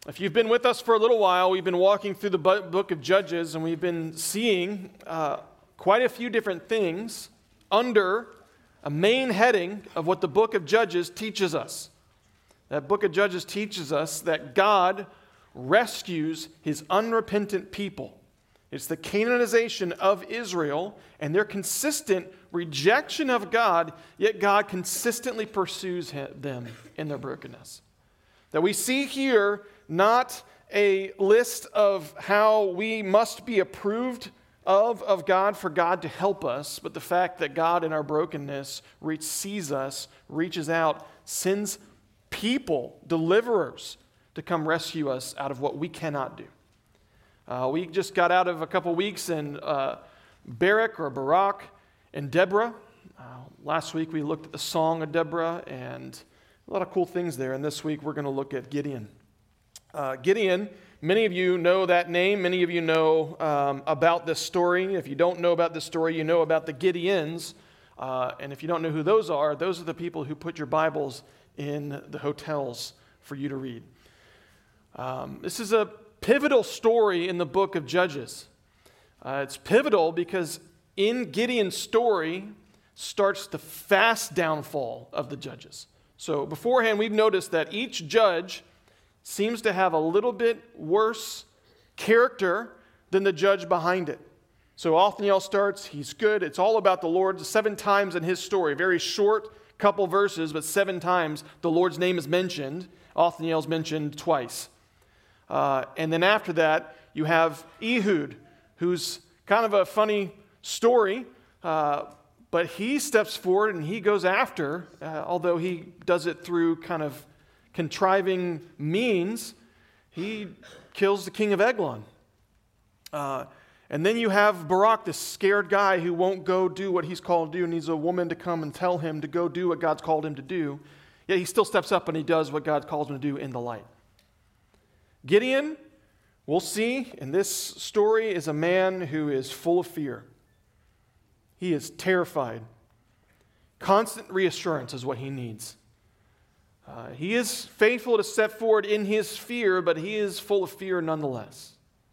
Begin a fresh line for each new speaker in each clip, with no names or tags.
If you've been with us for a little while, we've been walking through the book of Judges, and we've been seeing quite a few different things under a main heading of what the book of Judges teaches us. That book of Judges teaches us that God rescues his unrepentant people. It's the Canaanization of Israel and their consistent rejection of God, yet God consistently pursues them in their brokenness. That we see here not a list of how we must be approved of God for God to help us, but the fact that God in our brokenness sees us, reaches out, sends people, deliverers, to come rescue us out of what we cannot do. We just got out of a couple weeks in Barak and Deborah. Last week we looked at the Song of Deborah and a lot of cool things there. And this week we're going to look at Gideon. Gideon, many of you know that name. Many of you know about this story. If you don't know about this story, you know about the Gideons. And if you don't know who those are the people who put your Bibles in the hotels for you to read. This is a pivotal story in the book of Judges. It's pivotal because in Gideon's story starts the fast downfall of the judges. So beforehand, we've noticed that each judge seems to have a little bit worse character than the judge behind it. So Othniel starts, he's good. It's all about the Lord. 7 times in his story, very short couple verses, but 7 times the Lord's name is mentioned. Othniel's mentioned twice. And then after that, you have Ehud, who's kind of a funny story, but he steps forward and he goes after, although he does it through kind of contriving means, he kills the king of Eglon. And then you have Barak, this scared guy who won't go do what he's called to do, and needs a woman to come and tell him to go do what God's called him to do. Yet he still steps up and he does what God calls him to do in the light. Gideon, we'll see in this story, is a man who is full of fear. He is terrified. Constant reassurance is what he needs. He is faithful to step forward in his fear, but he is full of fear nonetheless.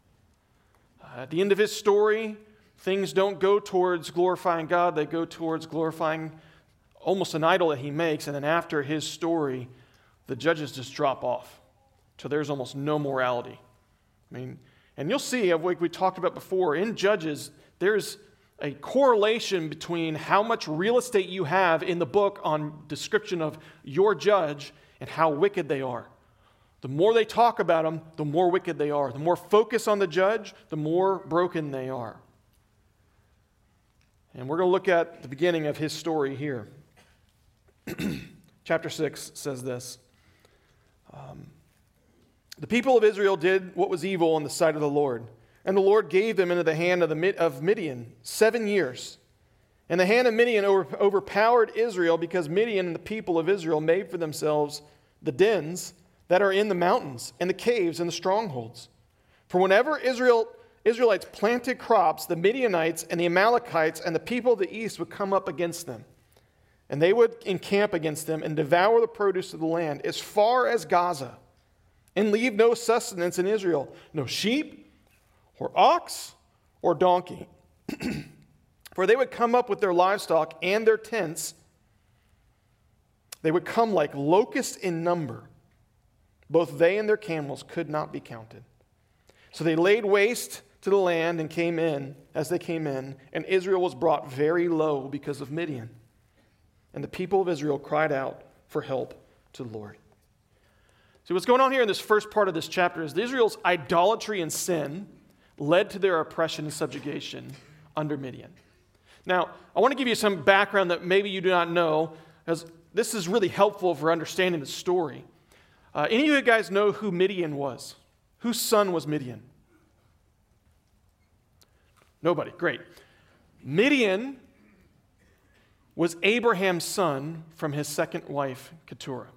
At the end of his story, things don't go towards glorifying God. They go towards glorifying almost an idol that he makes. And then after his story, the judges just drop off. So there's almost no morality. And you'll see, like we talked about before, in Judges, there's a correlation between how much real estate you have in the book on description of your judge and how wicked they are. The more they talk about them, the more wicked they are. The more focus on the judge, the more broken they are. And we're going to look at the beginning of his story here. Chapter 6 says this. The people of Israel did what was evil in the sight of the Lord, and the Lord gave them into the hand of Midian 7 years. And the hand of Midian overpowered Israel because Midian and the people of Israel made for themselves the dens that are in the mountains and the caves and the strongholds. For whenever Israelites planted crops, the Midianites and the Amalekites and the people of the east would come up against them. And they would encamp against them and devour the produce of the land as far as Gaza, and leave no sustenance in Israel, no sheep or ox or donkey. For they would come up with their livestock and their tents. They would come like locusts in number. Both they and their camels could not be counted. So they laid waste to the land and came in, as they came in, and Israel was brought very low because of Midian. And the people of Israel cried out for help to the Lord. So what's going on here in this first part of this chapter is Israel's idolatry and sin led to their oppression and subjugation under Midian. Now, I want to give you some background that maybe you do not know, because this is really helpful for understanding the story. Any of you guys know who Midian was? Whose son was Midian? Nobody. Great. Midian was Abraham's son from his second wife, Keturah.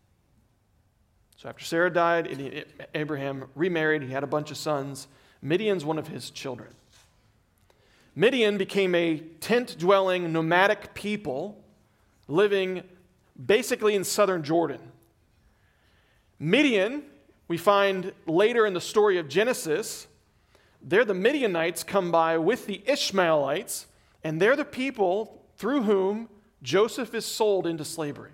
So after Sarah died, Abraham remarried. He had a bunch of sons. Midian's one of his children. Midian became a tent-dwelling, nomadic people living basically in southern Jordan. Midian we find later in the story of Genesis, there the Midianites come by with the Ishmaelites, and they're the people through whom Joseph is sold into slavery.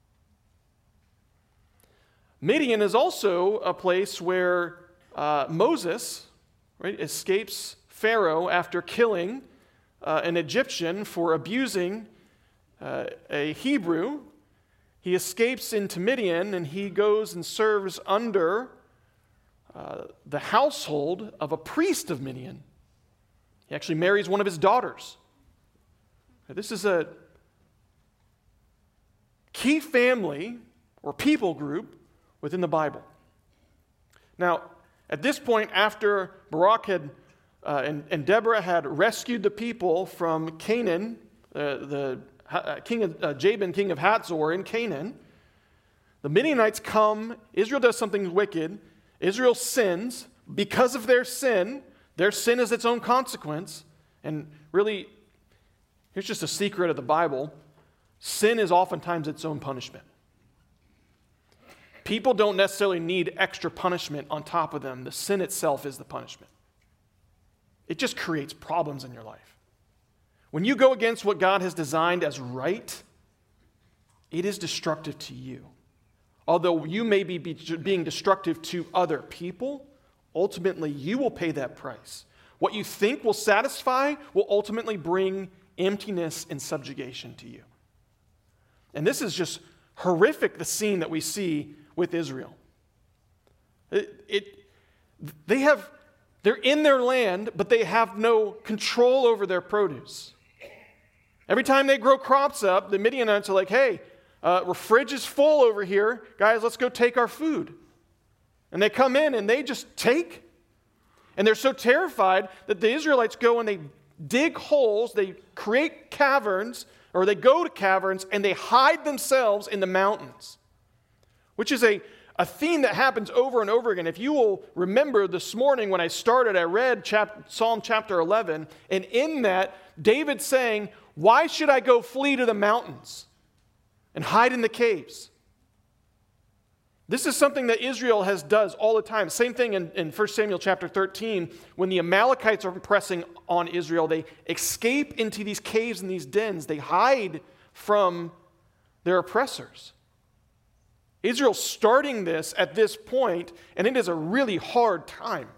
Midian is also a place where Moses, right, escapes Pharaoh after killing an Egyptian for abusing a Hebrew. He escapes into Midian, and he goes and serves under the household of a priest of Midian. He actually marries one of his daughters. This is a key family or people group within the Bible. Now, at this point, after Barak had and Deborah had rescued the people from Canaan, the king of Jabin, king of Hatzor in Canaan, the Midianites come. Israel does something wicked. Israel sins. Because of their sin is its own consequence. And really, here's just a secret of the Bible. Sin is oftentimes its own punishment. People don't necessarily need extra punishment on top of them. The sin itself is the punishment. It just creates problems in your life. When you go against what God has designed as right, it is destructive to you. Although you may be being destructive to other people, ultimately you will pay that price. What you think will satisfy will ultimately bring emptiness and subjugation to you. And this is just horrific, the scene that we see with Israel. They're in their land, but they have no control over their produce. Every time they grow crops up, the Midianites are like, hey, our fridge is full over here. Guys, let's go take our food. And they come in and they just take. And they're so terrified that the Israelites go and they dig holes, they create caverns, or they go to caverns and they hide themselves in the mountains, which is a theme that happens over and over again. If you will remember this morning when I started, I read Psalm chapter 11, and in that, David's saying, why should I go flee to the mountains and hide in the caves? This is something that Israel does all the time. Same thing in 1 Samuel chapter 13. When the Amalekites are pressing on Israel, they escape into these caves and these dens. They hide from their oppressors. Israel's starting this at this point, and it is a really hard time.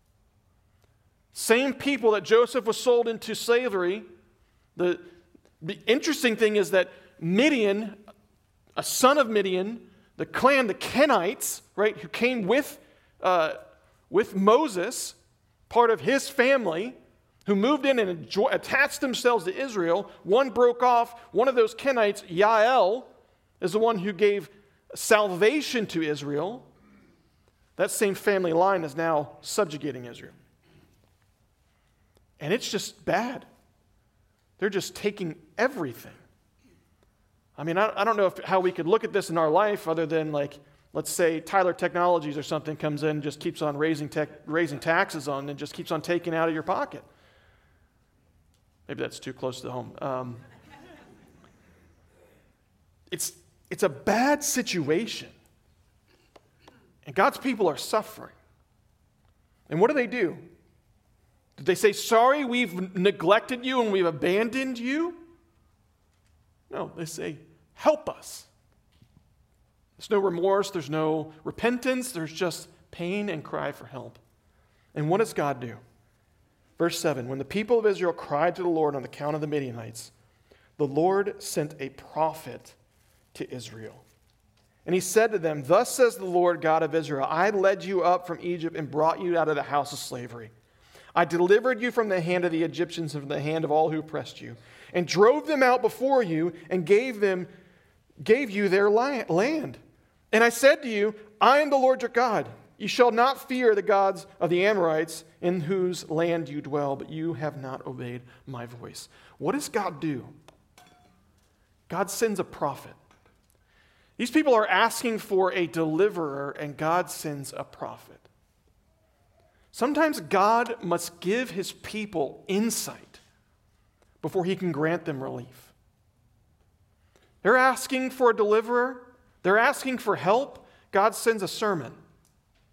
Same people that Joseph was sold into slavery. The interesting thing is that Midian, a son of Midian, the clan, the Kenites, right, who came with Moses, part of his family, who moved in and attached themselves to Israel. One broke off. One of those Kenites, Yael, is the one who gave salvation to Israel. That same family line is now subjugating Israel. And it's just bad. They're just taking everything. I mean, I don't know how we could look at this in our life other than, like, let's say Tyler Technologies or something comes in and just keeps on raising taxes on and just keeps on taking out of your pocket. Maybe that's too close to home. It's a bad situation. And God's people are suffering. And what do? Did they say, sorry, we've neglected you and we've abandoned you? No, they say, help us. There's no remorse, there's no repentance, there's just pain and cry for help. And what does God do? Verse 7, when the people of Israel cried to the Lord on account of the Midianites, the Lord sent a prophet to Israel. And he said to them, thus says the Lord God of Israel, I led you up from Egypt and brought you out of the house of slavery. I delivered you from the hand of the Egyptians and from the hand of all who oppressed you, and drove them out before you and gave you their land. And I said to you, I am the Lord your God. You shall not fear the gods of the Amorites in whose land you dwell, but you have not obeyed my voice. What does God do? God sends a prophet. These people are asking for a deliverer, and God sends a prophet. Sometimes God must give his people insight before he can grant them relief. They're asking for a deliverer. They're asking for help. God sends a sermon.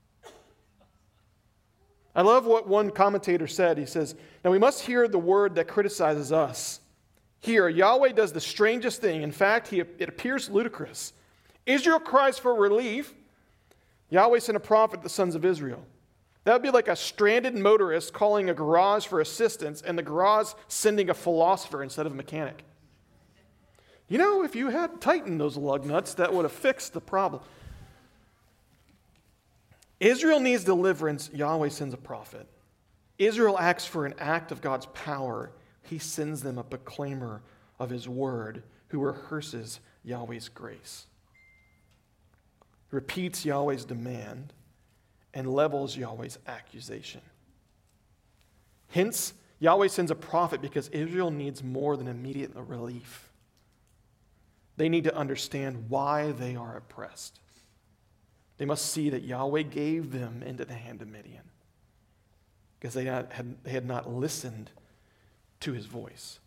I love what one commentator said. He says, "Now we must hear the word that criticizes us. Here, Yahweh does the strangest thing. In fact, it appears ludicrous. Israel cries for relief. Yahweh sent a prophet, the sons of Israel. That would be like a stranded motorist calling a garage for assistance and the garage sending a philosopher instead of a mechanic. You know, if you had tightened those lug nuts, that would have fixed the problem." Israel needs deliverance. Yahweh sends a prophet. Israel asks for an act of God's power. He sends them a proclaimer of his word who rehearses Yahweh's grace, repeats Yahweh's demand, and levels Yahweh's accusation. Hence, Yahweh sends a prophet because Israel needs more than immediate relief. They need to understand why they are oppressed. They must see that Yahweh gave them into the hand of Midian because they had not listened to his voice.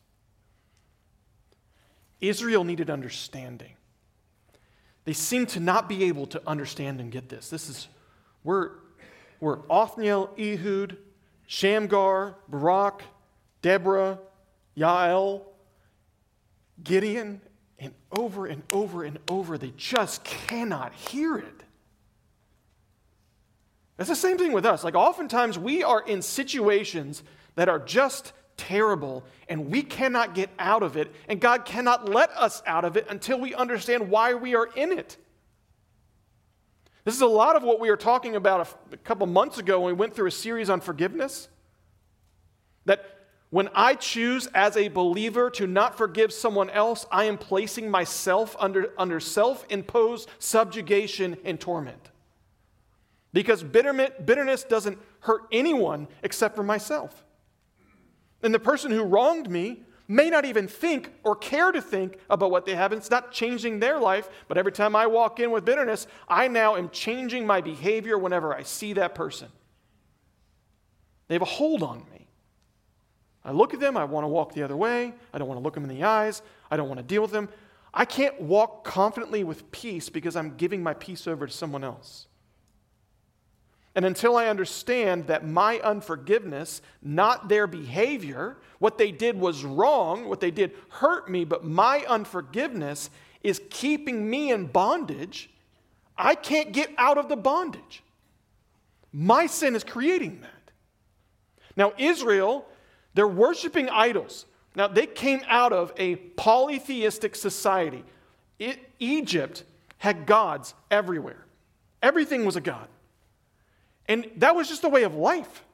Israel needed understanding. They seem to not be able to understand and get this. We're Othniel, Ehud, Shamgar, Barak, Deborah, Yael, Gideon, and over and over and over, they just cannot hear it. It's the same thing with us. Like oftentimes we are in situations that are just terrible and we cannot get out of it, and God cannot let us out of it until we understand why we are in it. This is a lot of what we were talking about a couple months ago when we went through a series on forgiveness. That when I choose as a believer to not forgive someone else, I am placing myself under self-imposed subjugation and torment. Because bitterness doesn't hurt anyone except for myself. And the person who wronged me may not even think or care to think about what they have. It's not changing their life, but every time I walk in with bitterness, I now am changing my behavior whenever I see that person. They have a hold on me. I look at them, I want to walk the other way. I don't want to look them in the eyes. I don't want to deal with them. I can't walk confidently with peace because I'm giving my peace over to someone else. And until I understand that my unforgiveness, not their behavior, what they did was wrong, what they did hurt me, but my unforgiveness is keeping me in bondage, I can't get out of the bondage. My sin is creating that. Now, Israel, they're worshiping idols. Now, they came out of a polytheistic society. Egypt had gods everywhere. Everything was a god. And that was just a way of life.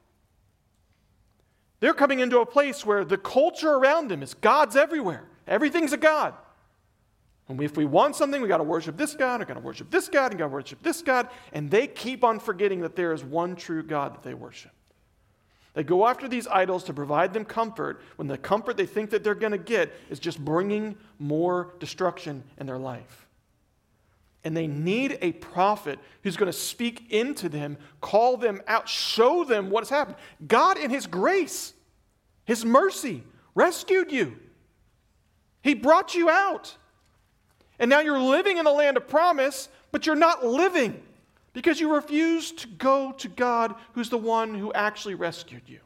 They're coming into a place where the culture around them is gods everywhere. Everything's a god. And if we want something, we got to worship this God, we got to worship this God, and got to worship this God. And they keep on forgetting that there is one true God that they worship. They go after these idols to provide them comfort when the comfort they think that they're going to get is just bringing more destruction in their life. And they need a prophet who's going to speak into them, call them out, show them what has happened. God in his grace, his mercy, rescued you. He brought you out. And now you're living in the land of promise, but you're not living because you refuse to go to God, who's the one who actually rescued you.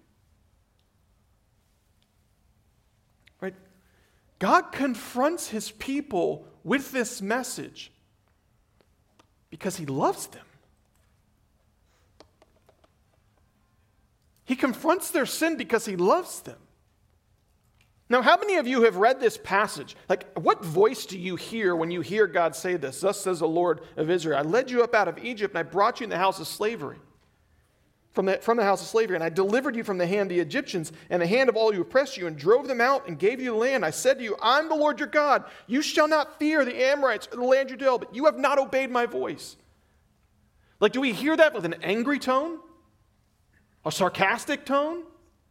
Right? God confronts his people with this message because he loves them. He confronts their sin because he loves them. Now, how many of you have read this passage? Like, what voice do you hear when you hear God say this? Thus says the Lord of Israel, I led you up out of Egypt, and I brought you in the house of slavery. From the house of slavery, and I delivered you from the hand of the Egyptians and the hand of all who oppressed you, and drove them out and gave you the land. I said to you, I'm the Lord your God. You shall not fear the Amorites or the land you dwell, but you have not obeyed my voice. Like, do we hear that with an angry tone? A sarcastic tone?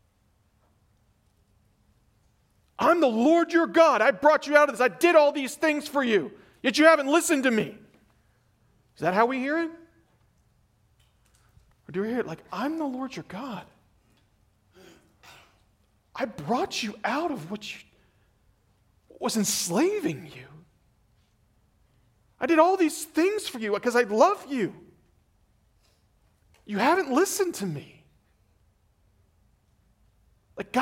I'm the Lord your God. I brought you out of this. I did all these things for you, yet you haven't listened to me. Is that how we hear it? Or do we hear it like, I'm the Lord your God. I brought you out of what was enslaving you. I did all these things for you because I love you. You haven't listened to me.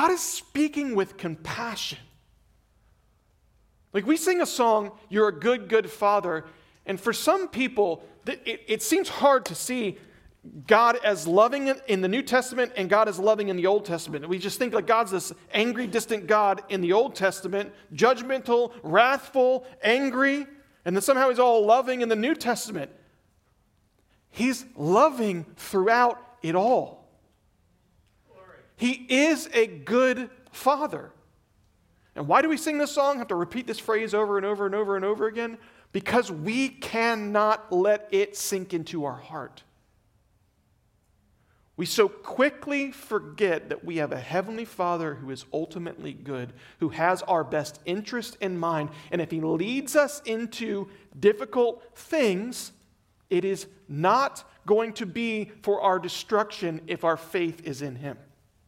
God is speaking with compassion. Like we sing a song, "You're a good, good Father," and for some people, it seems hard to see God as loving in the New Testament and God as loving in the Old Testament. We just think like God's this angry, distant God in the Old Testament, judgmental, wrathful, angry, and then somehow he's all loving in the New Testament. He's loving throughout it all. He is a good Father. And why do we sing this song? I have to repeat this phrase over and over and over and over again? Because we cannot let it sink into our heart. We so quickly forget that we have a Heavenly Father who is ultimately good, who has our best interest in mind, and if He leads us into difficult things, it is not going to be for our destruction if our faith is in Him.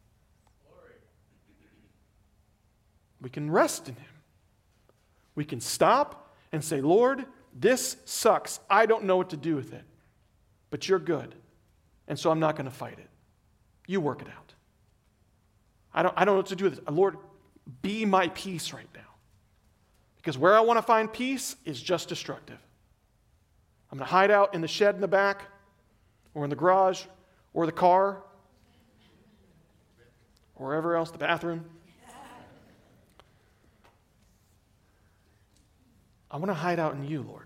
We can rest in Him. We can stop and say, "Lord, this sucks. I don't know what to do with it. But You're good. And so I'm not going to fight it. You work it out. I don't know what to do with it. Lord, be my peace right now. Because where I want to find peace is just destructive. I'm going to hide out in the shed in the back, or in the garage, or the car, or wherever else, the bathroom. I want to hide out in You, Lord."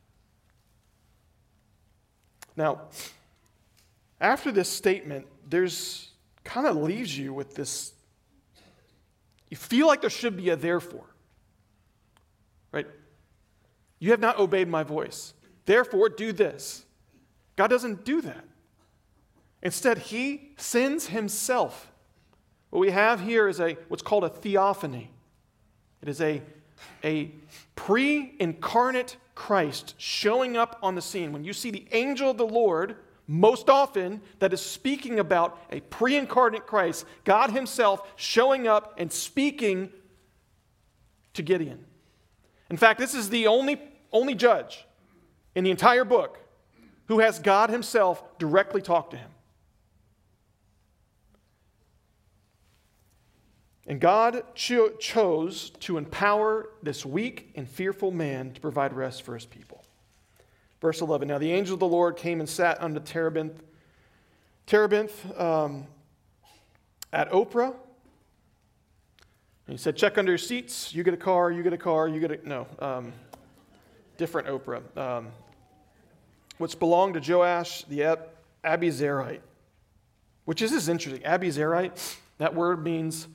Now, after this statement, there's kind of leaves you with this, you feel like there should be a therefore, right? "You have not obeyed my voice. Therefore, do this." God doesn't do that. Instead, He sends Himself. What we have here is what's called a theophany. It is a pre-incarnate Christ showing up on the scene. When you see the angel of the Lord, most often that is speaking about a pre-incarnate Christ, God Himself showing up and speaking to Gideon. In fact, this is the only judge in the entire book who has God Himself directly talk to him. And God chose to empower this weak and fearful man to provide rest for His people. Verse 11, "Now the angel of the Lord came and sat under terebinth at Ophrah. And He said, 'Check under your seats. You get a car, you get a car, you get a..." No, different Ophrah. Which belonged to Joash the Abiezrite. Which is interesting. Abiezrite, that word means...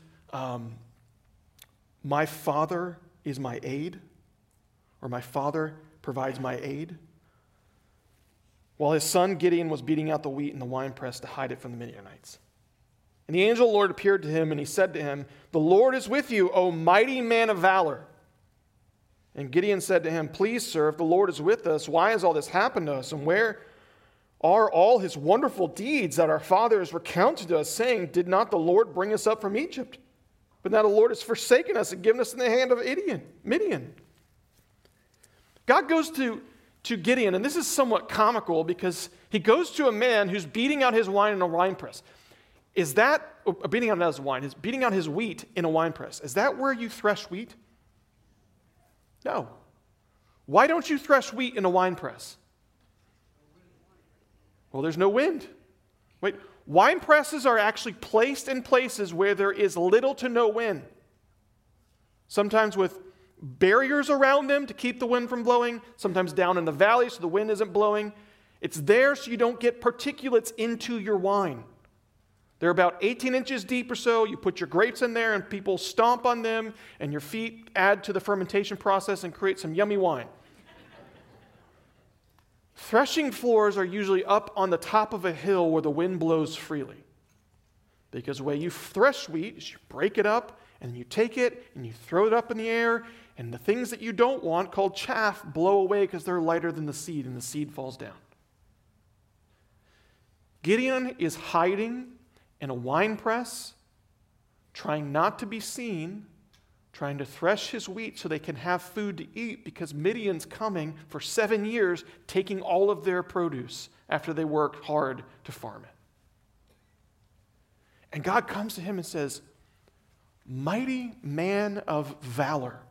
my father is my aid, or my father provides my aid. While his son Gideon was beating out the wheat in the winepress to hide it from the Midianites. And the angel of the Lord appeared to him, and he said to him, "The Lord is with you, O mighty man of valor." And Gideon said to him, "Please, sir, if the Lord is with us, why has all this happened to us? And where are all His wonderful deeds that our fathers recounted to us, saying, 'Did not the Lord bring us up from Egypt?' But now the Lord has forsaken us and given us in the hand of Midian." God goes to Gideon, and this is somewhat comical because He goes to a man who's beating out his wine in a wine press. Is that, beating out his wine, is beating out his wheat in a wine press. Is that where you thresh wheat? No. Why don't you thresh wheat in a wine press? Well, there's no wind. Wait. Wine presses are actually placed in places where there is little to no wind. Sometimes with barriers around them to keep the wind from blowing, sometimes down in the valley so the wind isn't blowing. It's there so you don't get particulates into your wine. They're about 18 inches deep or so. You put your grapes in there and people stomp on them and your feet add to the fermentation process and create some yummy wine. Threshing floors are usually up on the top of a hill where the wind blows freely. Because the way you thresh wheat is you break it up and you take it and you throw it up in the air, and the things that you don't want, called chaff, blow away because they're lighter than the seed, and the seed falls down. Gideon is hiding in a wine press, trying not to be seen, trying to thresh his wheat so they can have food to eat, because Midian's coming for 7 years, taking all of their produce after they worked hard to farm it. And God comes to him and says, mighty man of valor.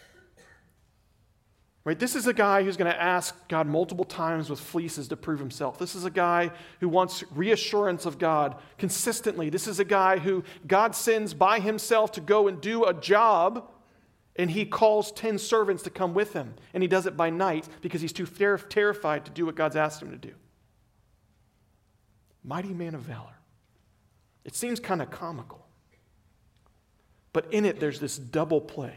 Right? This is a guy who's going to ask God multiple times with fleeces to prove himself. This is a guy who wants reassurance of God consistently. This is a guy who God sends by himself to go and do a job, and he calls 10 servants to come with him. And he does it by night because he's too terrified to do what God's asked him to do. Mighty man of valor. It seems kind of comical. But in it, there's this double play.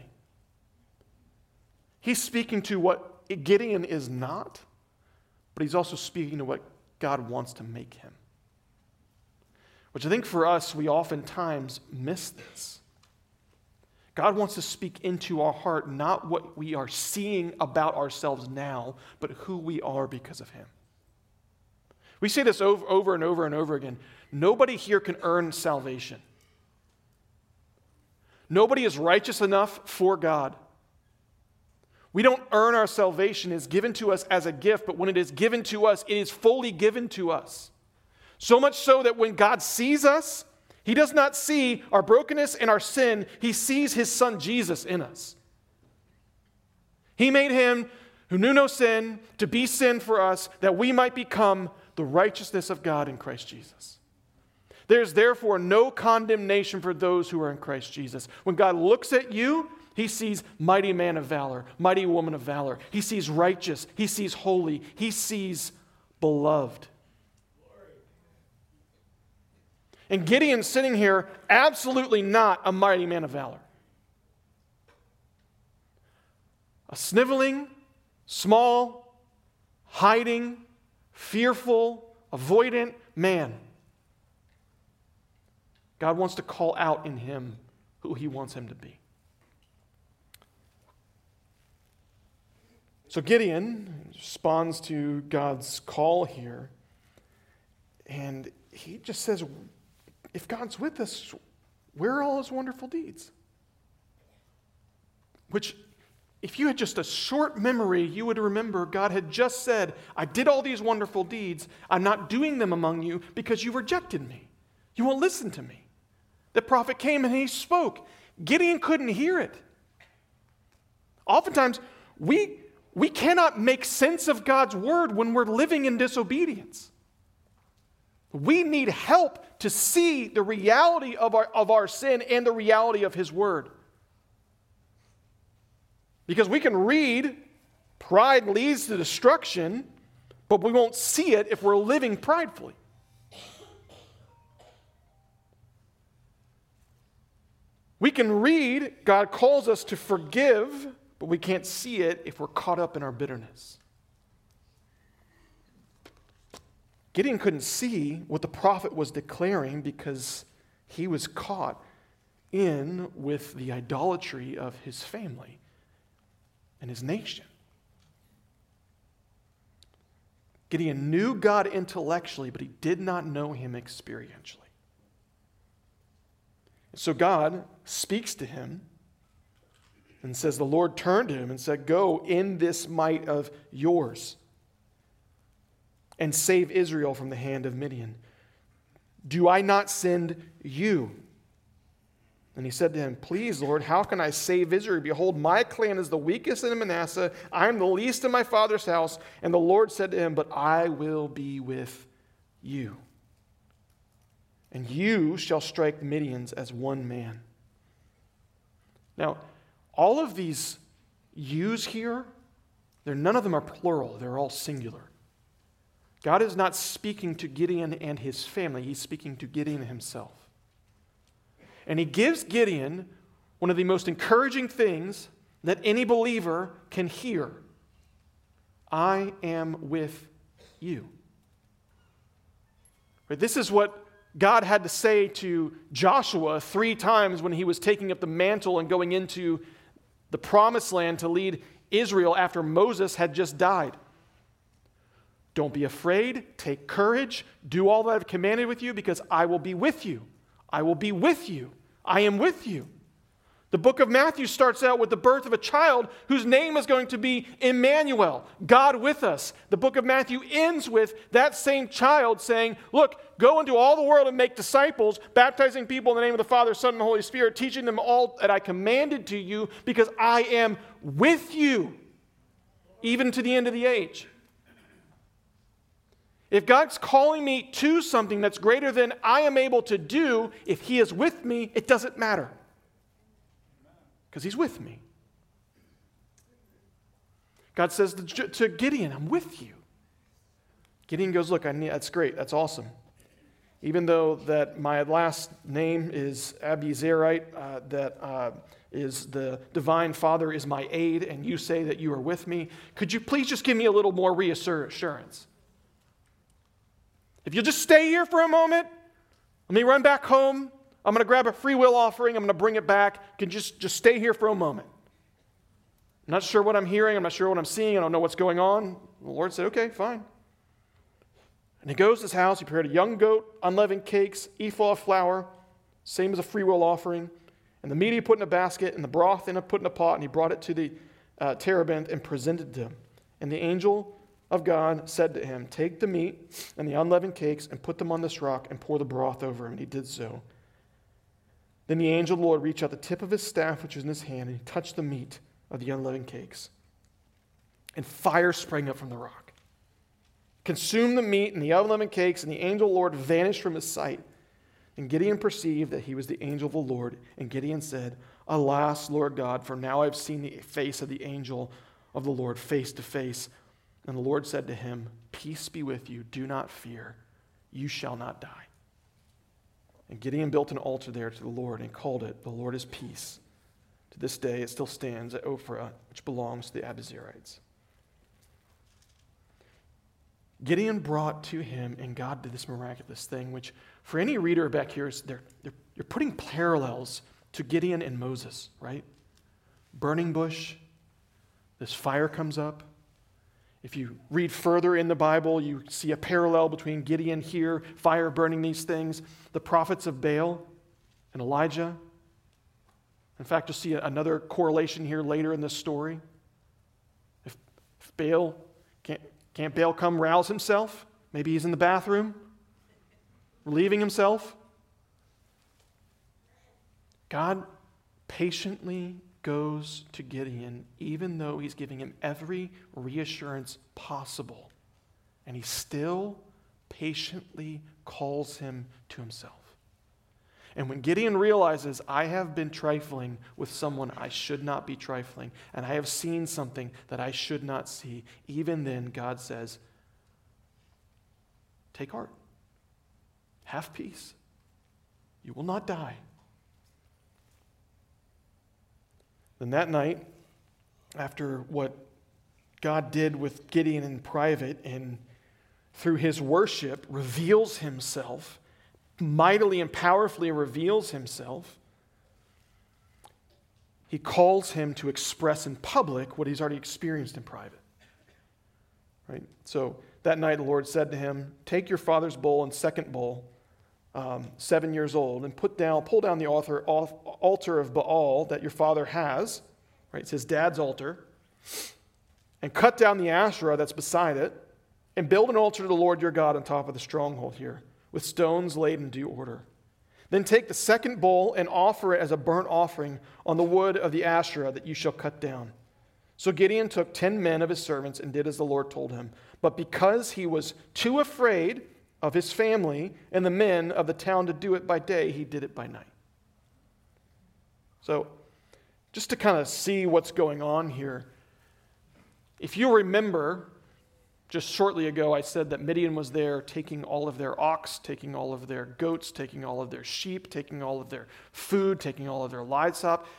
He's speaking to what Gideon is not, but he's also speaking to what God wants to make him. Which I think for us, we oftentimes miss this. God wants to speak into our heart, not what we are seeing about ourselves now, but who we are because of him. We say this over and over and over again. Nobody here can earn salvation. Nobody is righteous enough for God. We don't earn our salvation. It is given to us as a gift, but when it is given to us, it is fully given to us. So much so that when God sees us, he does not see our brokenness and our sin. He sees his son Jesus in us. He made him who knew no sin to be sin for us, that we might become the righteousness of God in Christ Jesus. There is therefore no condemnation for those who are in Christ Jesus. When God looks at you, he sees mighty man of valor, mighty woman of valor. He sees righteous. He sees holy. He sees beloved. And Gideon sitting here, absolutely not a mighty man of valor. A sniveling, small, hiding, fearful, avoidant man. God wants to call out in him who he wants him to be. So Gideon responds to God's call here, and he just says, if God's with us, where are all his wonderful deeds? Which, if you had just a short memory, you would remember God had just said, I did all these wonderful deeds. I'm not doing them among you because you rejected me. You won't listen to me. The prophet came and he spoke. Gideon couldn't hear it. Oftentimes, we cannot make sense of God's word when we're living in disobedience. We need help to see the reality of our sin and the reality of his word. Because we can read, pride leads to destruction, but we won't see it if we're living pridefully. We can read, God calls us to forgive, but we can't see it if we're caught up in our bitterness. Gideon couldn't see what the prophet was declaring because he was caught in with the idolatry of his family and his nation. Gideon knew God intellectually, but he did not know him experientially. So God speaks to him and says, the Lord turned to him and said, go in this might of yours and save Israel from the hand of Midian. Do I not send you? And he said to him, please, Lord, how can I save Israel? Behold, my clan is the weakest in Manasseh. I am the least in my father's house. And the Lord said to him, but I will be with you. And you shall strike the Midians as one man. Now, all of these yous here, none of them are plural. They're all singular. God is not speaking to Gideon and his family. He's speaking to Gideon himself. And he gives Gideon one of the most encouraging things that any believer can hear. I am with you. Right? This is what God had to say to Joshua 3 times when he was taking up the mantle and going into the promised land to lead Israel after Moses had just died. Don't be afraid. Take courage. Do all that I've commanded with you because I will be with you. I will be with you. I am with you. The book of Matthew starts out with the birth of a child whose name is going to be Emmanuel, God with us. The book of Matthew ends with that same child saying, look, go into all the world and make disciples, baptizing people in the name of the Father, Son, and Holy Spirit, teaching them all that I commanded to you, because I am with you, even to the end of the age. If God's calling me to something that's greater than I am able to do, if He is with me, it doesn't matter. Because He's with me. God says to Gideon, I'm with you. Gideon goes, look, that's great, that's awesome. Even though that my last name is Abizerite, that is the divine Father is my aid, and you say that you are with me, could you please just give me a little more reassurance? If you'll just stay here for a moment, let me run back home. I'm going to grab a free will offering. I'm going to bring it back. Can just stay here for a moment. I'm not sure what I'm hearing. I'm not sure what I'm seeing. I don't know what's going on. The Lord said, okay, fine. And he goes to his house. He prepared a young goat, unleavened cakes, ephah of flour, same as a free will offering. And the meat he put in a basket, and the broth put in a pot, and he brought it to the terebinth and presented to him. And the angel of God said to him, take the meat and the unleavened cakes and put them on this rock and pour the broth over him. And he did so. Then the angel of the Lord reached out the tip of his staff, which was in his hand, and he touched the meat of the unleavened cakes. And fire sprang up from the rock, consumed the meat and the unleavened cakes, and the angel of the Lord vanished from his sight. And Gideon perceived that he was the angel of the Lord. And Gideon said, alas, Lord God, for now I have seen the face of the angel of the Lord face to face. And the Lord said to him, peace be with you, do not fear, you shall not die. And Gideon built an altar there to the Lord and called it, the Lord is peace. To this day it still stands at Ophrah, which belongs to the Abizerites. Gideon brought to him, and God did this miraculous thing, which for any reader back here, you're putting parallels to Gideon and Moses, right? Burning bush, this fire comes up. If you read further in the Bible, you see a parallel between Gideon here, fire burning these things, the prophets of Baal and Elijah. In fact, you'll see another correlation here later in this story. If Baal, can't Baal come rouse himself? Maybe he's in the bathroom, relieving himself. God patiently goes to Gideon, even though he's giving him every reassurance possible. And he still patiently calls him to himself. And when Gideon realizes, I have been trifling with someone I should not be trifling, and I have seen something that I should not see, even then God says, take heart. Have peace. You will not die. Then that night, after what God did with Gideon in private and through his worship reveals himself, mightily and powerfully reveals himself, he calls him to express in public what he's already experienced in private. Right? So that night the Lord said to him, take your father's bull and second bull, 7 years old, and pull down the altar of Baal that your father has, right? It's his dad's altar, and cut down the Asherah that's beside it, and build an altar to the Lord your God on top of the stronghold here, with stones laid in due order. Then take the second bull and offer it as a burnt offering on the wood of the Asherah that you shall cut down. So Gideon took 10 men of his servants and did as the Lord told him. But because he was too afraid of his family and the men of the town to do it by day, he did it by night. So, just to kind of see what's going on here, if you remember, just shortly ago I said that Midian was there taking all of their ox, taking all of their goats, taking all of their sheep, taking all of their food, taking all of their livestock.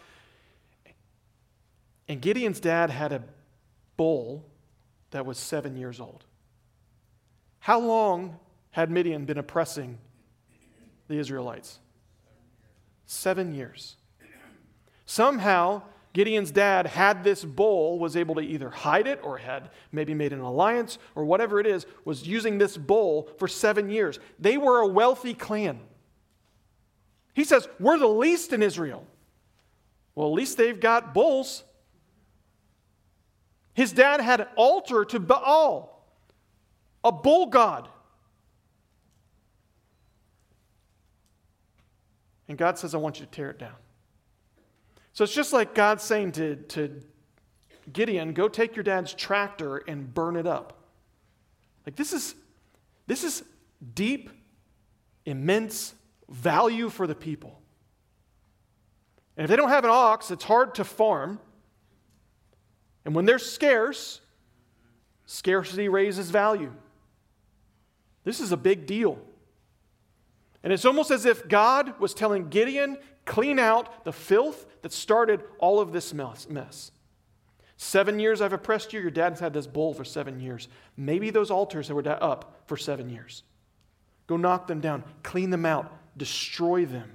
And Gideon's dad had a bull that was 7 years old. How long had Midian been oppressing the Israelites? 7 years. Somehow, Gideon's dad had this bull, was able to either hide it or had maybe made an alliance or whatever it is, was using this bull for 7 years. They were a wealthy clan. He says, we're the least in Israel. Well, at least they've got bulls. His dad had an altar to Baal, a bull god. And God says, I want you to tear it down. So it's just like God saying to Gideon, go take your dad's tractor and burn it up. Like this is deep, immense value for the people. And if they don't have an ox, it's hard to farm. And when they're scarce, scarcity raises value. This is a big deal. And it's almost as if God was telling Gideon, clean out the filth that started all of this mess. 7 years I've oppressed you. Your dad's had this bull for 7 years. Maybe those altars were up for 7 years. Go knock them down. Clean them out. Destroy them.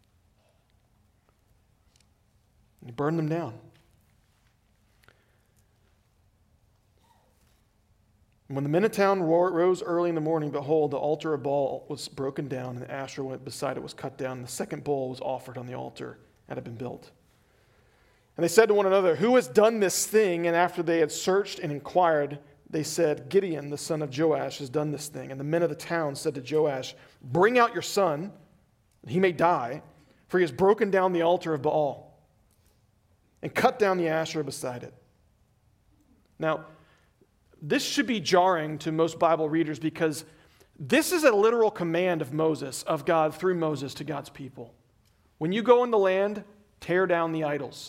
And burn them down. When the men of town rose early in the morning, behold, the altar of Baal was broken down, and the Asherah beside it was cut down. And the second bull was offered on the altar that had been built. And they said to one another, who has done this thing? And after they had searched and inquired, they said, Gideon, the son of Joash, has done this thing. And the men of the town said to Joash, bring out your son, that he may die, for he has broken down the altar of Baal and cut down the Asherah beside it. Now, this should be jarring to most Bible readers because this is a literal command of Moses, of God through Moses to God's people. When you go in the land, tear down the idols.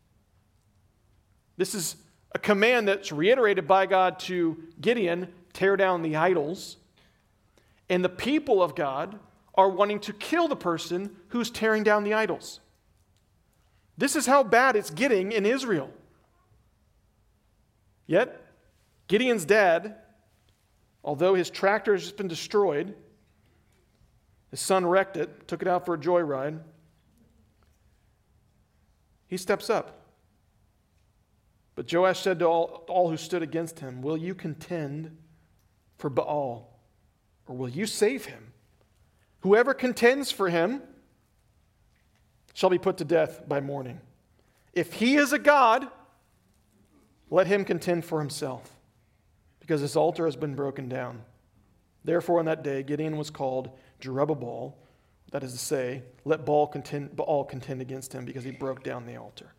This is a command that's reiterated by God to Gideon, tear down the idols. And the people of God are wanting to kill the person who's tearing down the idols. This is how bad it's getting in Israel. Yet, Gideon's dad, although his tractor has just been destroyed, his son wrecked it, took it out for a joyride, he steps up. But Joash said to all who stood against him, will you contend for Baal, or will you save him? Whoever contends for him shall be put to death by morning. If he is a god, let him contend for himself, because his altar has been broken down. Therefore, on that day, Gideon was called Jerubbaal, that is to say, let Baal contend against him, because he broke down the altar.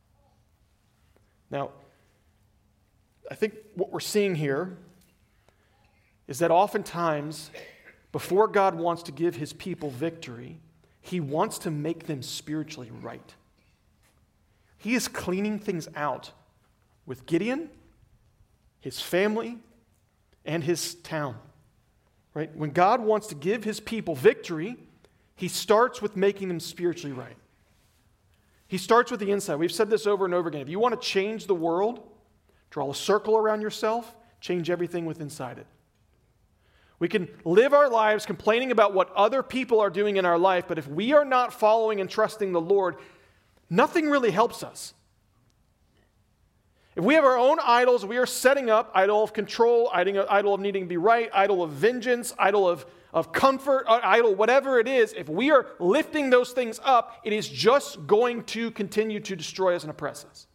Now, I think what we're seeing here is that oftentimes, before God wants to give his people victory, he wants to make them spiritually right. He is cleaning things out with Gideon, his family, and his town. Right? When God wants to give his people victory, he starts with making them spiritually right. He starts with the inside. We've said this over and over again. If you want to change the world, draw a circle around yourself, change everything within inside it. We can live our lives complaining about what other people are doing in our life, but if we are not following and trusting the Lord, nothing really helps us. If we have our own idols, we are setting up idol of control, idol of needing to be right, idol of vengeance, idol of comfort, idol whatever it is. If we are lifting those things up, it is just going to continue to destroy us and oppress us.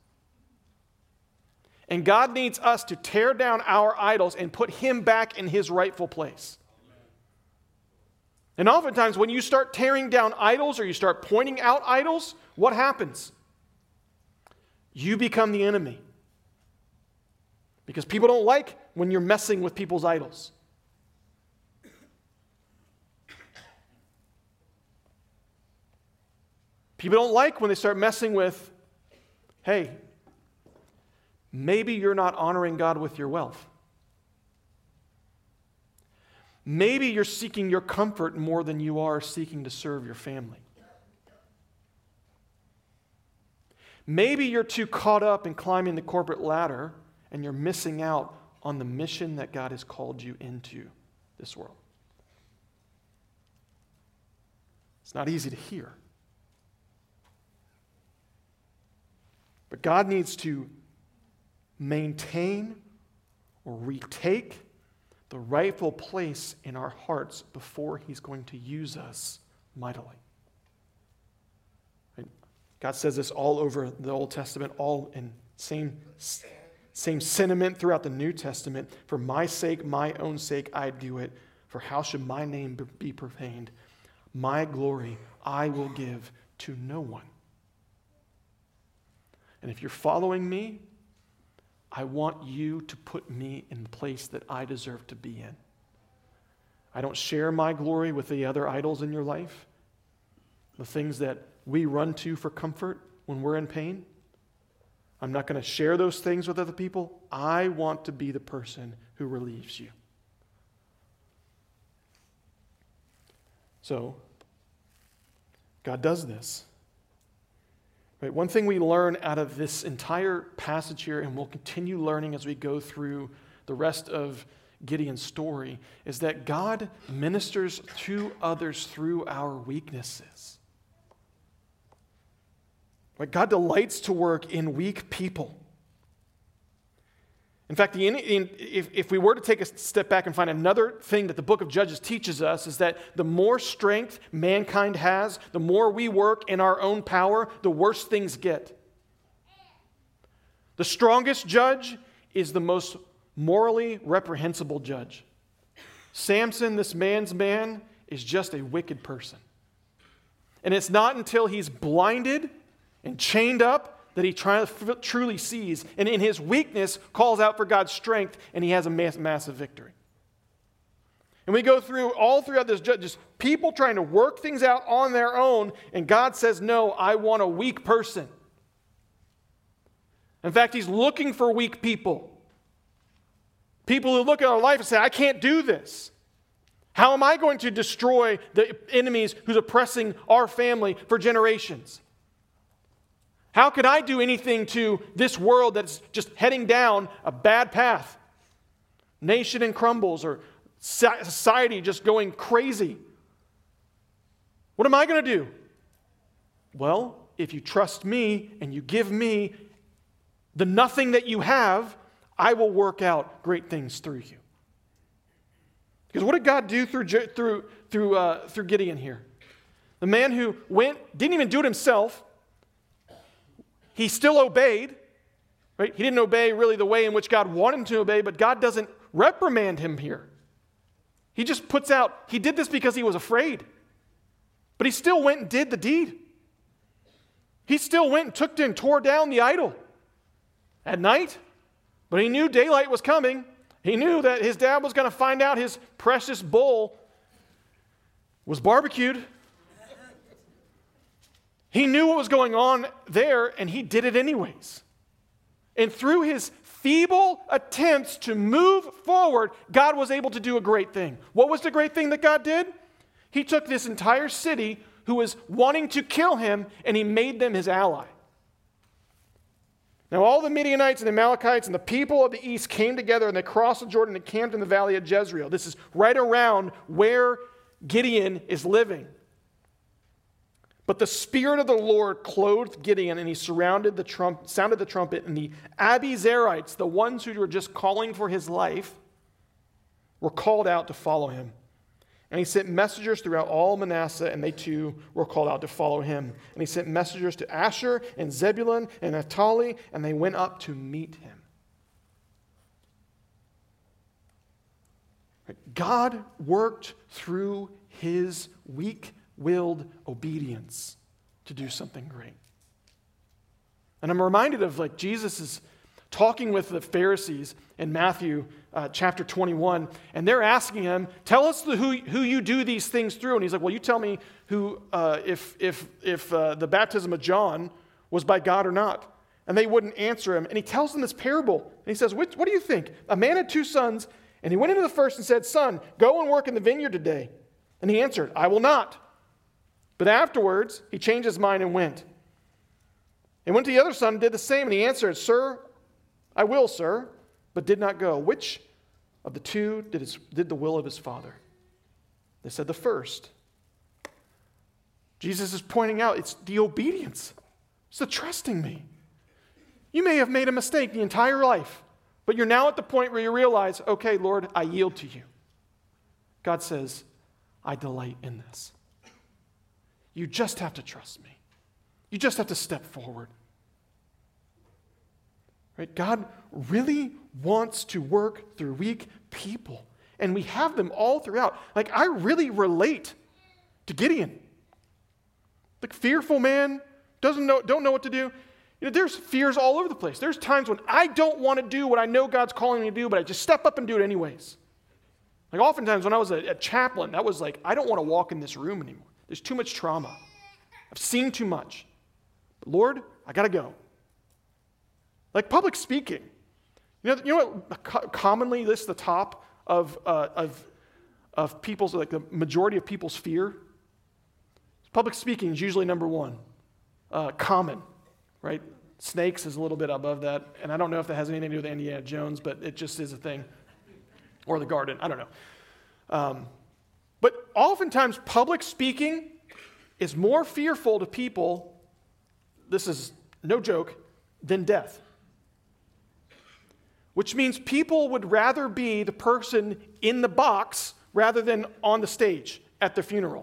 And God needs us to tear down our idols and put him back in his rightful place. And oftentimes when you start tearing down idols or you start pointing out idols, what happens? You become the enemy. Because people don't like when you're messing with people's idols. People don't like when they start messing with, hey, maybe you're not honoring God with your wealth. Maybe you're seeking your comfort more than you are seeking to serve your family. Maybe you're too caught up in climbing the corporate ladder and you're missing out on the mission that God has called you into this world. It's not easy to hear. But God needs to maintain or retake the rightful place in our hearts before he's going to use us mightily. God says this all over the Old Testament, all in same sentiment throughout the New Testament. For my sake, my own sake, I do it. For how should my name be profaned? My glory I will give to no one. And if you're following me, I want you to put me in the place that I deserve to be in. I don't share my glory with the other idols in your life, the things that we run to for comfort when we're in pain. I'm not going to share those things with other people. I want to be the person who relieves you. So, God does this. Right? One thing we learn out of this entire passage here, and we'll continue learning as we go through the rest of Gideon's story, is that God ministers to others through our weaknesses. Right? God delights to work in weak people. In fact, if we were to take a step back and find another thing that the book of Judges teaches us, is that the more strength mankind has, the more we work in our own power, the worse things get. The strongest judge is the most morally reprehensible judge. Samson, this man's man, is just a wicked person. And it's not until he's blinded and chained up that he truly sees, and in his weakness calls out for God's strength, and he has a massive victory. And we go through all throughout this, just people trying to work things out on their own, and God says, no, I want a weak person. In fact, he's looking for weak people. People who look at our life and say, I can't do this. How am I going to destroy the enemies who's oppressing our family for generations? How could I do anything to this world that's just heading down a bad path? Nation in crumbles, or society just going crazy. What am I going to do? Well, if you trust me and you give me the nothing that you have, I will work out great things through you. Because what did God do through Gideon here? The man who didn't even do it himself. He still obeyed, right? He didn't obey really the way in which God wanted him to obey, but God doesn't reprimand him here. He just puts out, he did this because he was afraid. But he still went and did the deed. He still went and took and tore down the idol at night, but he knew daylight was coming. He knew that his dad was going to find out his precious bull was barbecued. He knew what was going on there, and he did it anyways. And through his feeble attempts to move forward, God was able to do a great thing. What was the great thing that God did? He took this entire city who was wanting to kill him, and he made them his ally. Now all the Midianites and the Amalekites and the people of the east came together, and they crossed the Jordan and camped in the valley of Jezreel. This is right around where Gideon is living. But the Spirit of the Lord clothed Gideon, and he sounded the trumpet, and the Abiezrites, the ones who were just calling for his life, were called out to follow him. And he sent messengers throughout all Manasseh, and they too were called out to follow him. And he sent messengers to Asher and Zebulun and Naphtali, and they went up to meet him. God worked through his weak-willed obedience to do something great. And I'm reminded of Jesus is talking with the Pharisees in Matthew chapter 21, and they're asking him, tell us who you do these things through. And he's like, well, you tell me who if the baptism of John was by God or not. And they wouldn't answer him. And he tells them this parable. And he says, what do you think? A man had 2 sons, and he went into the first and said, son, go and work in the vineyard today. And he answered, I will not. But afterwards, he changed his mind and went. And went to the other son and did the same. And he answered, sir, I will, sir, but did not go. Which of the 2 did the will of his father? They said, the first. Jesus is pointing out it's the obedience. It's the trusting me. You may have made a mistake the entire life, but you're now at the point where you realize, okay, Lord, I yield to you. God says, I delight in this. You just have to trust me. You just have to step forward. Right? God really wants to work through weak people. And we have them all throughout. Like, I really relate to Gideon. Like, fearful man, don't know what to do. There's fears all over the place. There's times when I don't want to do what I know God's calling me to do, but I just step up and do it anyways. Like, oftentimes when I was a chaplain, that was like, I don't want to walk in this room anymore. There's too much trauma. I've seen too much. But Lord, I got to go. Like public speaking. You know what commonly lists the top of people's, like the majority of people's fear? Public speaking is usually number one. Common, right? Snakes is a little bit above that. And I don't know if that has anything to do with Indiana Jones, but it just is a thing. Or the garden, I don't know. But oftentimes public speaking is more fearful to people, this is no joke, than death. Which means people would rather be the person in the box rather than on the stage at the funeral.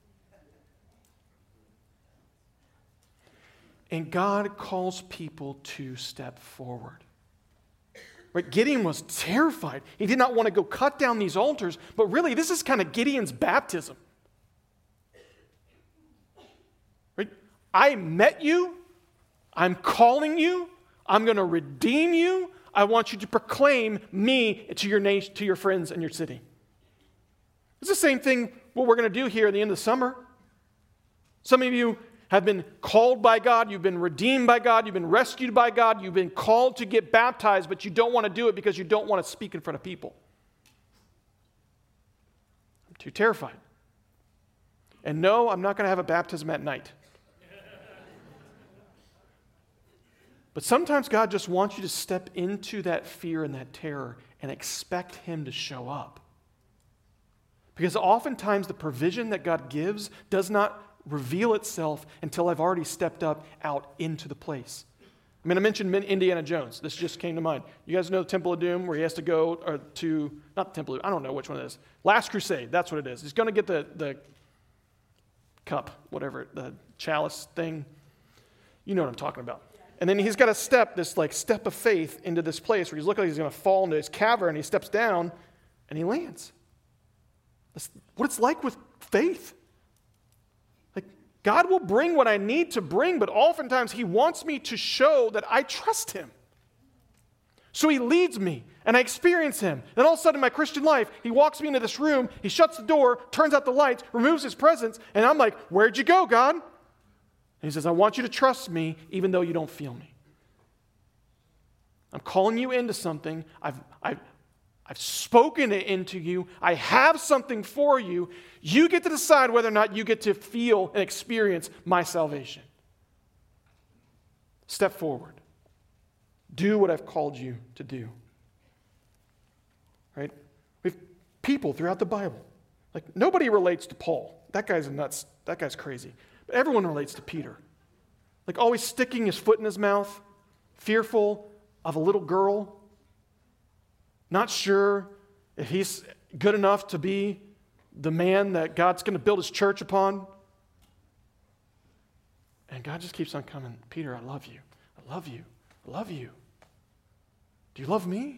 And God calls people to step forward. Right? Gideon was terrified. He did not want to go cut down these altars, but really this is kind of Gideon's baptism. Right? I met you. I'm calling you. I'm going to redeem you. I want you to proclaim me to your nation, to your friends and your city. It's the same thing what we're going to do here at the end of the summer. Some of you have been called by God, you've been redeemed by God, you've been rescued by God, you've been called to get baptized, but you don't want to do it because you don't want to speak in front of people. I'm too terrified. And no, I'm not going to have a baptism at night. But sometimes God just wants you to step into that fear and that terror and expect Him to show up. Because oftentimes the provision that God gives does not reveal itself until I've already stepped up out into the place. I mean, I mentioned Indiana Jones. This just came to mind. You guys know the Temple of Doom where he has to go to, not the Temple of Doom, I don't know which one it is. Last Crusade, that's what it is. He's going to get the cup, whatever, the chalice thing. You know what I'm talking about. And then he's got to step, this like step of faith into this place where he's looking like he's going to fall into his cavern. He steps down and he lands. That's what it's like with faith. Like God will bring what I need to bring, but oftentimes He wants me to show that I trust Him. So He leads me and I experience Him. Then all of a sudden in my Christian life, He walks me into this room, He shuts the door, turns out the lights, removes His presence, and I'm like, where'd you go, God? And He says, I want you to trust me even though you don't feel me. I'm calling you into something. I've spoken it into you. I have something for you. You get to decide whether or not you get to feel and experience my salvation. Step forward. Do what I've called you to do. Right? We have people throughout the Bible. Like, nobody relates to Paul. That guy's nuts. That guy's crazy. But everyone relates to Peter. Like, always sticking his foot in his mouth, fearful of a little girl, not sure if he's good enough to be the man that God's going to build His church upon. And God just keeps on coming. Peter, I love you. I love you. I love you. Do you love me?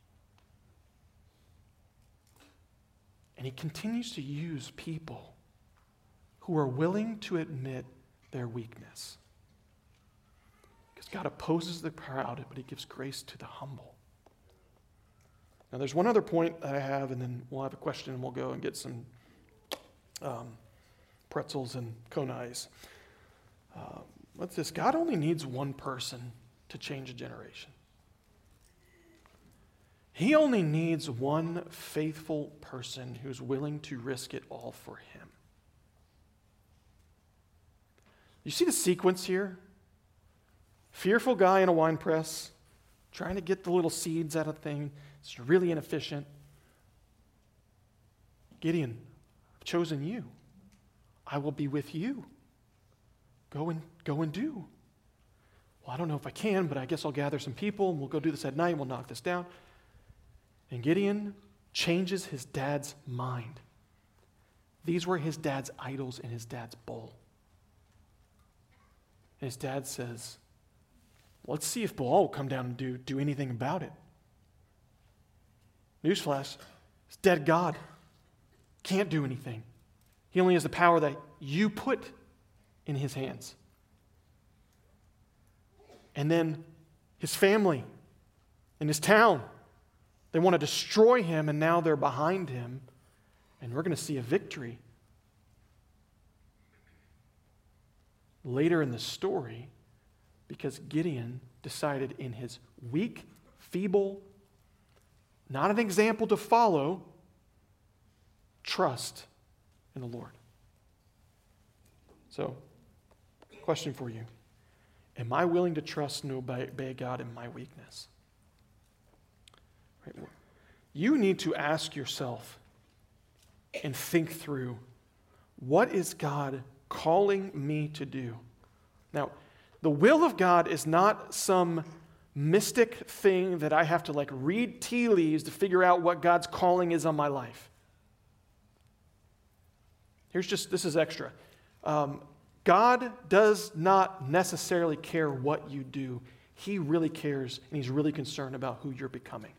And He continues to use people who are willing to admit their weakness. Because God opposes the proud, but He gives grace to the humble. Now, there's one other point that I have, and then we'll have a question, and we'll go and get some pretzels and conais. What's this? God only needs one person to change a generation. He only needs one faithful person who's willing to risk it all for Him. You see the sequence here? Fearful guy in a wine press, trying to get the little seeds out of the thing. It's really inefficient. Gideon, I've chosen you. I will be with you. Go and do. Well, I don't know if I can, but I guess I'll gather some people and we'll go do this at night. We'll knock this down. And Gideon changes his dad's mind. These were his dad's idols in his dad's bowl. And his dad says, let's see if Baal will come down and do anything about it. Newsflash, it's dead God. Can't do anything. He only has the power that you put in his hands. And then his family and his town, they want to destroy him, and now they're behind him, and we're going to see a victory. Later in the story, because Gideon decided in his weak, feeble, not an example to follow, trust in the Lord. So, question for you. Am I willing to trust and obey God in my weakness? Right? You need to ask yourself and think through, what is God calling me to do? Now, the will of God is not some mystic thing that I have to read tea leaves to figure out what God's calling is on my life. This is extra. God does not necessarily care what you do. He really cares, and he's really concerned about who you're becoming.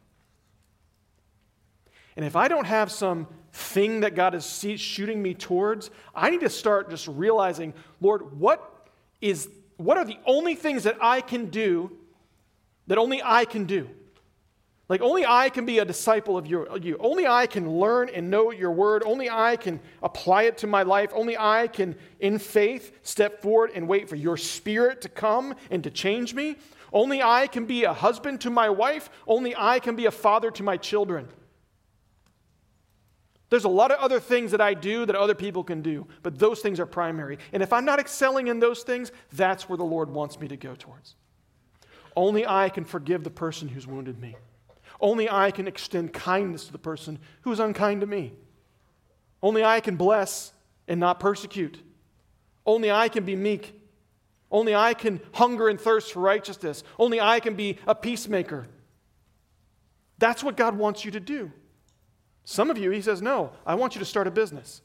And if I don't have some thing that God is shooting me towards, I need to start just realizing, Lord, what are the only things that I can do that only I can do? Only I can be a disciple of you. Only I can learn and know your word. Only I can apply it to my life. Only I can, in faith, step forward and wait for your Spirit to come and to change me. Only I can be a husband to my wife. Only I can be a father to my children. There's a lot of other things that I do that other people can do, but those things are primary. And if I'm not excelling in those things, that's where the Lord wants me to go towards. Only I can forgive the person who's wounded me. Only I can extend kindness to the person who is unkind to me. Only I can bless and not persecute. Only I can be meek. Only I can hunger and thirst for righteousness. Only I can be a peacemaker. That's what God wants you to do. Some of you, he says, no, I want you to start a business.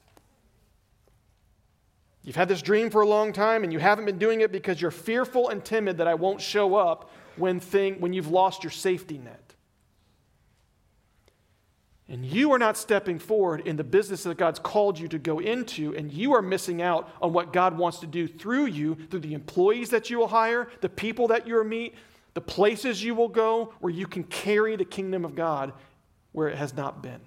You've had this dream for a long time, and you haven't been doing it because you're fearful and timid that I won't show up when you've lost your safety net. And you are not stepping forward in the business that God's called you to go into, and you are missing out on what God wants to do through you, through the employees that you will hire, the people that you will meet, the places you will go, where you can carry the kingdom of God where it has not been.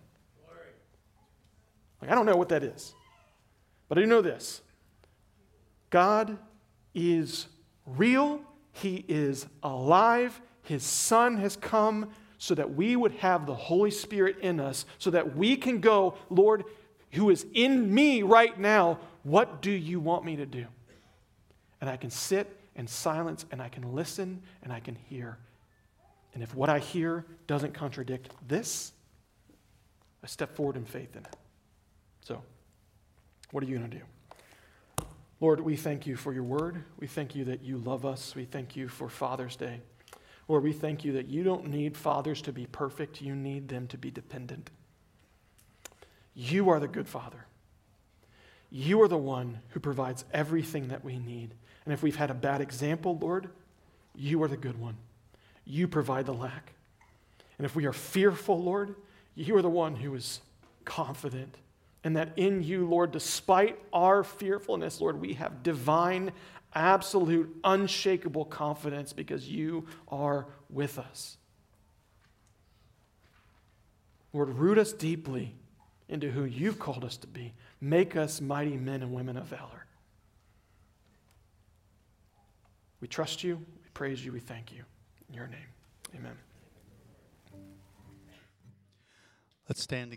I don't know what that is, but I do know this. God is real. He is alive. His Son has come so that we would have the Holy Spirit in us, so that we can go, Lord, who is in me right now, what do you want me to do? And I can sit in silence, and I can listen, and I can hear. And if what I hear doesn't contradict this, I step forward in faith in it. So, what are you going to do? Lord, we thank you for your word. We thank you that you love us. We thank you for Father's Day. Lord, we thank you that you don't need fathers to be perfect. You need them to be dependent. You are the good Father. You are the one who provides everything that we need. And if we've had a bad example, Lord, you are the good one. You provide the lack. And if we are fearful, Lord, you are the one who is confident. And that in you, Lord, despite our fearfulness, Lord, we have divine, absolute, unshakable confidence because you are with us. Lord, root us deeply into who you've called us to be. Make us mighty men and women of valor. We trust you, we praise you, we thank you. In your name, amen.
Let's stand together.